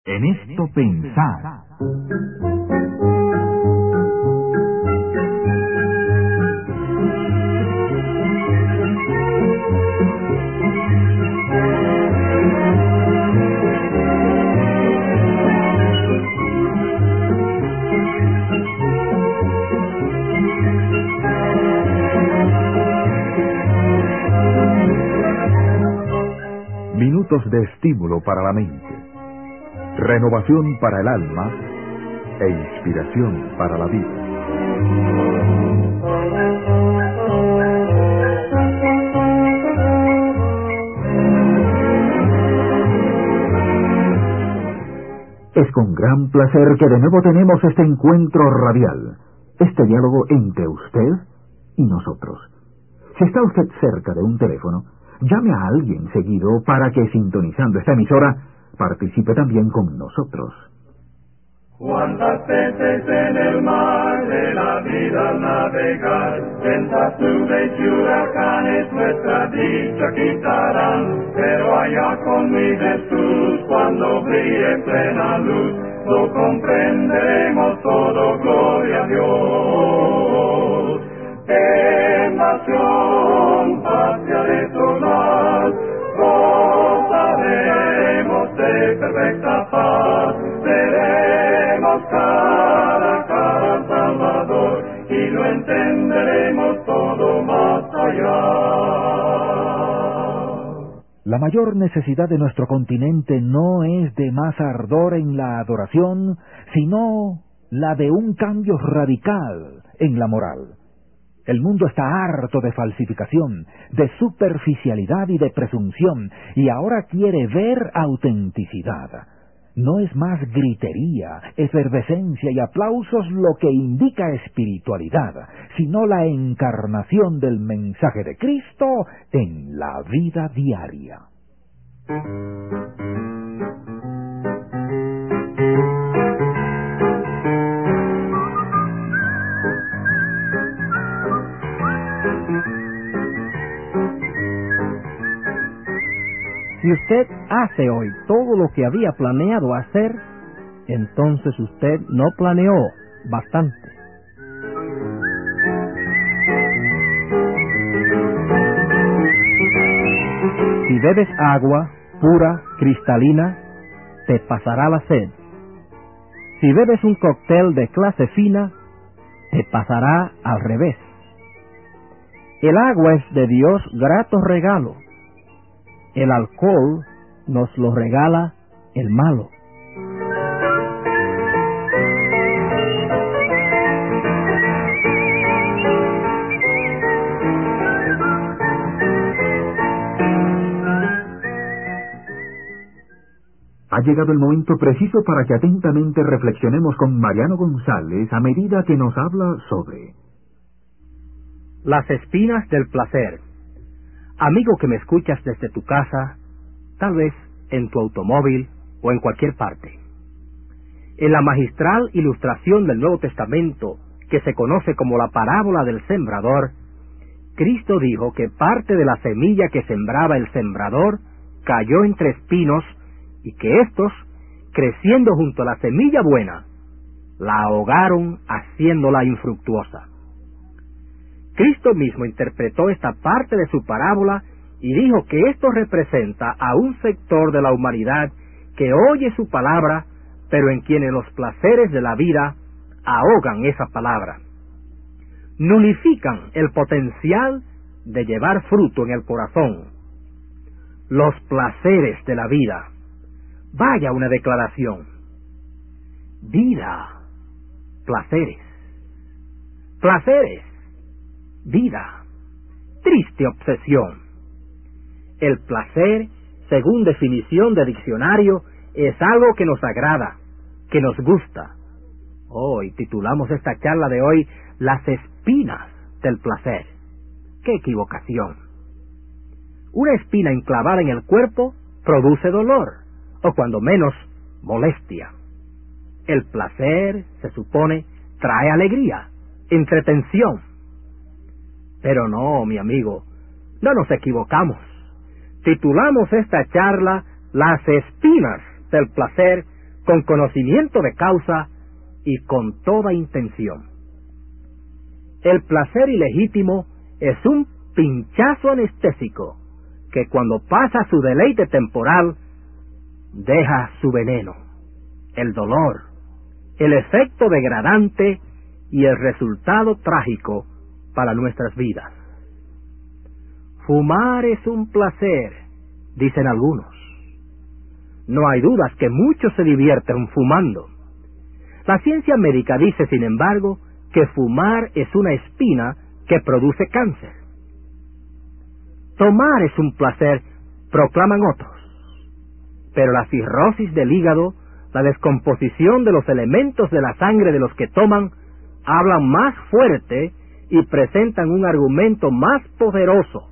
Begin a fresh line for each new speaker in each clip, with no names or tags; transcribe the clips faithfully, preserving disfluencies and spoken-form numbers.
En esto pensar. Minutos de estímulo para la mente, renovación para el alma e inspiración para la vida. Es con gran placer que de nuevo tenemos este encuentro radial, este diálogo entre usted y nosotros. Si está usted cerca de un teléfono, llame a alguien seguido para que, sintonizando esta emisora, participe también con nosotros.
Cuántas veces en el mar de la vida al navegar, ventas, nubes y huracanes nuestra dicha quitarán, pero allá con mi Jesús, cuando brille plena luz, lo comprenderemos todo, gloria a Dios. En nación, patria de tornar, gozaremos de perfecta paz, veremos cara a cara al Salvador, y lo entenderemos todo más allá.
La mayor necesidad de nuestro continente no es de más ardor en la adoración, sino la de un cambio radical en la moral. El mundo está harto de falsificación, de superficialidad y de presunción, y ahora quiere ver autenticidad. No es más gritería, efervescencia y aplausos lo que indica espiritualidad, sino la encarnación del mensaje de Cristo en la vida diaria.
Si usted hace hoy todo lo que había planeado hacer, entonces usted no planeó bastante. Si bebes agua pura, cristalina, te pasará la sed. Si bebes un cóctel de clase fina, te pasará al revés. El agua es de Dios grato regalo. El alcohol nos lo regala el malo.
Ha llegado el momento preciso para que atentamente reflexionemos con Mariano González a medida que nos habla sobre
las espinas del placer. Amigo que me escuchas desde tu casa, tal vez en tu automóvil o en cualquier parte. En la magistral ilustración del Nuevo Testamento, que se conoce como la parábola del sembrador, Cristo dijo que parte de la semilla que sembraba el sembrador cayó entre espinos y que éstos, creciendo junto a la semilla buena, la ahogaron haciéndola infructuosa. Cristo mismo interpretó esta parte de su parábola y dijo que esto representa a un sector de la humanidad que oye su palabra, pero en quienes los placeres de la vida ahogan esa palabra. Nulifican el potencial de llevar fruto en el corazón. Los placeres de la vida. Vaya una declaración. Vida. Placeres. Placeres. Vida. Triste obsesión. El placer, según definición de diccionario, es algo que nos agrada, que nos gusta. Hoy titulamos esta charla de hoy Las espinas del placer. ¡Qué equivocación! Una espina enclavada en el cuerpo produce dolor, o cuando menos, molestia. El placer, se supone, trae alegría, entretención. Pero no, mi amigo, no nos equivocamos. Titulamos esta charla Las espinas del placer con conocimiento de causa y con toda intención. El placer ilegítimo es un pinchazo anestésico que cuando pasa su deleite temporal, deja su veneno, el dolor, el efecto degradante y el resultado trágico para nuestras vidas. Fumar es un placer, dicen algunos. No hay dudas que muchos se divierten fumando. La ciencia médica dice, sin embargo, que fumar es una espina que produce cáncer. Tomar es un placer, proclaman otros. Pero la cirrosis del hígado, la descomposición de los elementos de la sangre de los que toman, hablan más fuerte y presentan un argumento más poderoso.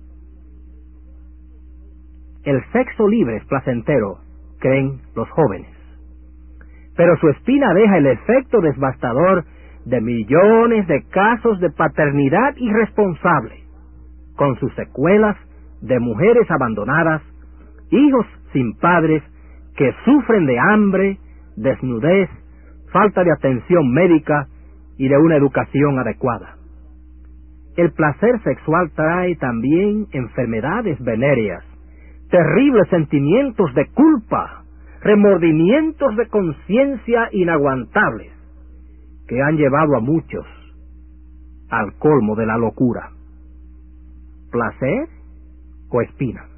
El sexo libre es placentero, creen los jóvenes. Pero su espina deja el efecto devastador de millones de casos de paternidad irresponsable, con sus secuelas de mujeres abandonadas, hijos sin padres que sufren de hambre, desnudez, falta de atención médica y de una educación adecuada. El placer sexual trae también enfermedades venéreas, terribles sentimientos de culpa, remordimientos de conciencia inaguantables, que han llevado a muchos al colmo de la locura. ¿Placer o espina?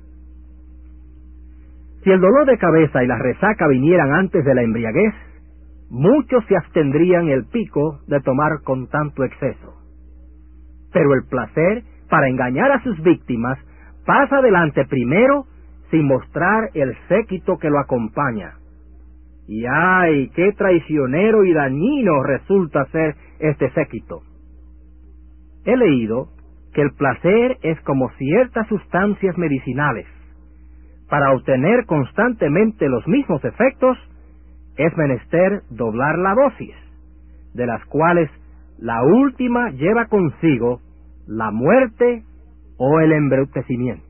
Si el dolor de cabeza y la resaca vinieran antes de la embriaguez, muchos se abstendrían el pico de tomar con tanto exceso. Pero el placer, para engañar a sus víctimas, pasa adelante primero sin mostrar el séquito que lo acompaña. Y ¡ay, qué traicionero y dañino resulta ser este séquito! He leído que el placer es como ciertas sustancias medicinales. Para obtener constantemente los mismos efectos, es menester doblar la dosis, de las cuales la última lleva consigo la muerte o el embrutecimiento.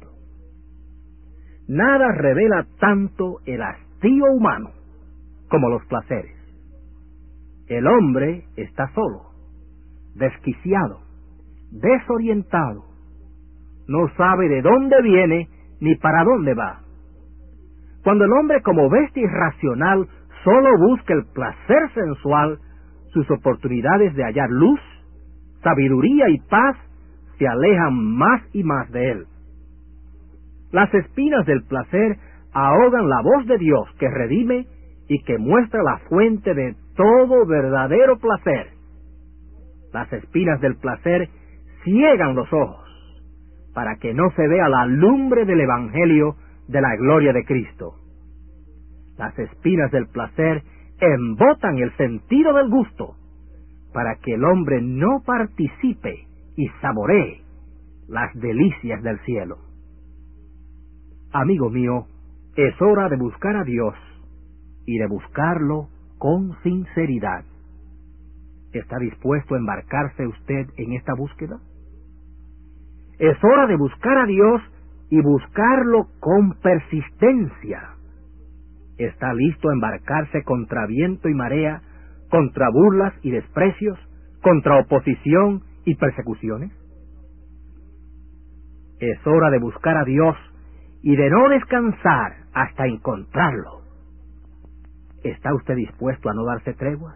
Nada revela tanto el hastío humano como los placeres. El hombre está solo, desquiciado, desorientado, no sabe de dónde viene ni para dónde va. Cuando el hombre como bestia irracional solo busca el placer sensual, sus oportunidades de hallar luz, sabiduría y paz se alejan más y más de él. Las espinas del placer ahogan la voz de Dios que redime y que muestra la fuente de todo verdadero placer. Las espinas del placer ciegan los ojos para que no se vea la lumbre del Evangelio de la gloria de Cristo. Las espinas del placer embotan el sentido del gusto para que el hombre no participe y saboree las delicias del cielo. Amigo mío, es hora de buscar a Dios y de buscarlo con sinceridad. ¿Está dispuesto a embarcarse usted en esta búsqueda? Es hora de buscar a Dios y buscarlo con persistencia. ¿Está listo a embarcarse contra viento y marea, contra burlas y desprecios, contra oposición y persecuciones? Es hora de buscar a Dios y de no descansar hasta encontrarlo. ¿Está usted dispuesto a no darse treguas?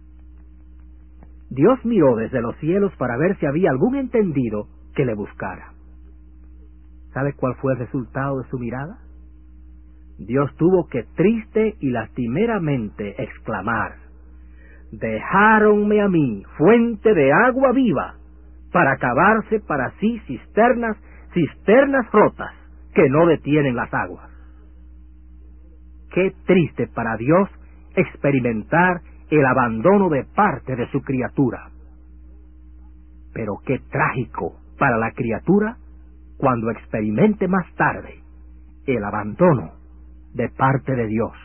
Dios miró desde los cielos para ver si había algún entendido que le buscara. ¿Sabe cuál fue el resultado de su mirada? Dios tuvo que triste y lastimeramente exclamar: «Dejáronme a mí, fuente de agua viva, para cavarse para sí cisternas, cisternas rotas, que no detienen las aguas». Qué triste para Dios experimentar el abandono de parte de su criatura. Pero qué trágico para la criatura cuando experimente más tarde el abandono de parte de Dios.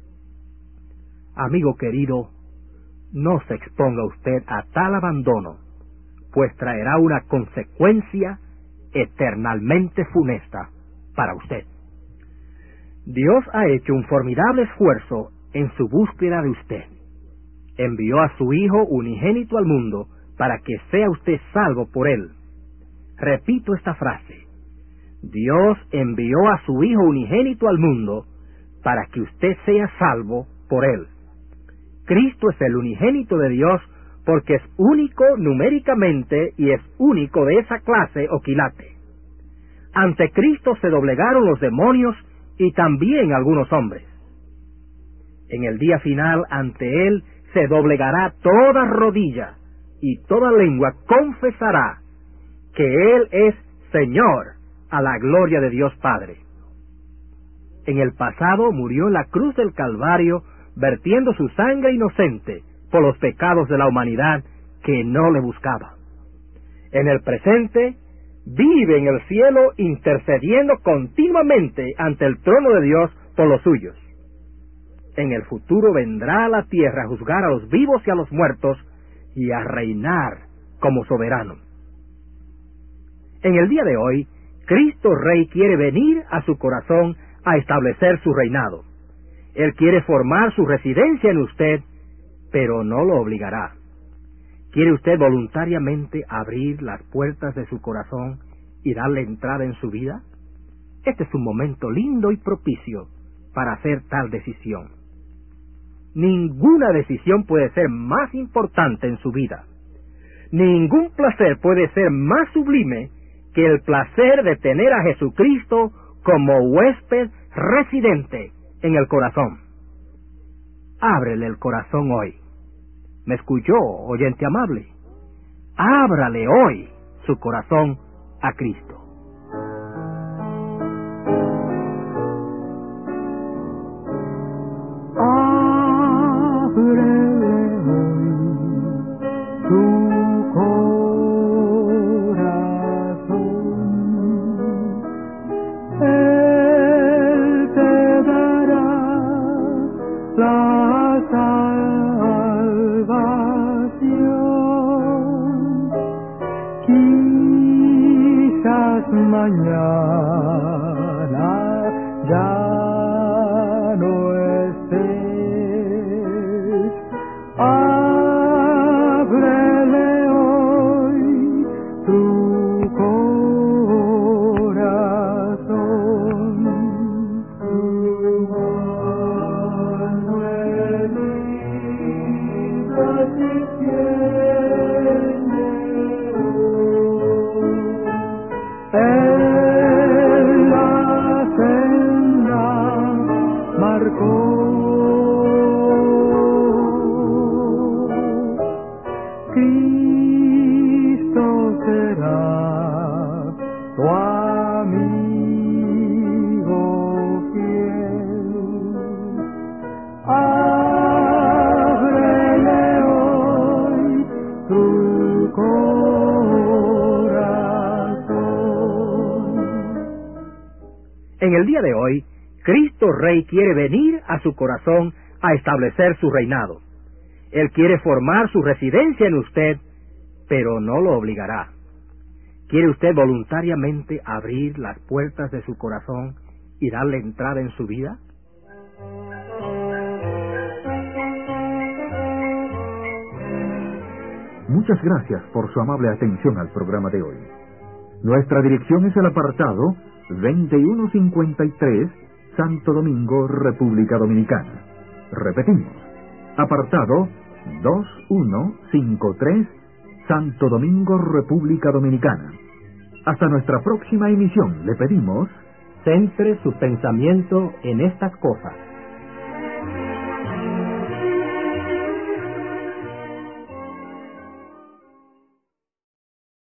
Amigo querido, no se exponga usted a tal abandono, pues traerá una consecuencia eternamente funesta para usted. Dios ha hecho un formidable esfuerzo en su búsqueda de usted. Envió a su Hijo unigénito al mundo para que sea usted salvo por Él. Repito esta frase. Dios envió a su Hijo unigénito al mundo para que usted sea salvo por Él. Cristo es el unigénito de Dios porque es único numéricamente y es único de esa clase o quilate. Ante Cristo se doblegaron los demonios y también algunos hombres. En el día final ante Él se doblegará toda rodilla y toda lengua confesará que Él es Señor a la gloria de Dios Padre. En el pasado murió en la cruz del Calvario vertiendo su sangre inocente por los pecados de la humanidad que no le buscaba. En el presente vive en el cielo intercediendo continuamente ante el trono de Dios por los suyos. En el futuro vendrá a la tierra a juzgar a los vivos y a los muertos y a reinar como soberano. En el día de hoy, Cristo Rey quiere venir a su corazón a establecer su reinado. Él quiere formar su residencia en usted, pero no lo obligará. ¿Quiere usted voluntariamente abrir las puertas de su corazón y darle entrada en su vida? Este es un momento lindo y propicio para hacer tal decisión. Ninguna decisión puede ser más importante en su vida. Ningún placer puede ser más sublime que el placer de tener a Jesucristo como huésped residente en el corazón. Ábrele el corazón hoy. ¿Me escuchó, oyente amable? Ábrale hoy su corazón a Cristo.
Mañana ya no estés, ábrele hoy tu corazón, tu mano herida si tiene en la senda marcó. Cristo será tu amigo fiel. Ábrele hoy tu corazón.
En el día de hoy, Cristo Rey quiere venir a su corazón a establecer su reinado. Él quiere formar su residencia en usted, pero no lo obligará. ¿Quiere usted voluntariamente abrir las puertas de su corazón y darle entrada en su vida?
Muchas gracias por su amable atención al programa de hoy. Nuestra dirección es el apartado veintiuno cincuenta y tres, Santo Domingo, República Dominicana. Repetimos, apartado veintiuno cincuenta y tres, Santo Domingo, República Dominicana. Hasta nuestra próxima emisión le pedimos:
centre su pensamiento en estas cosas.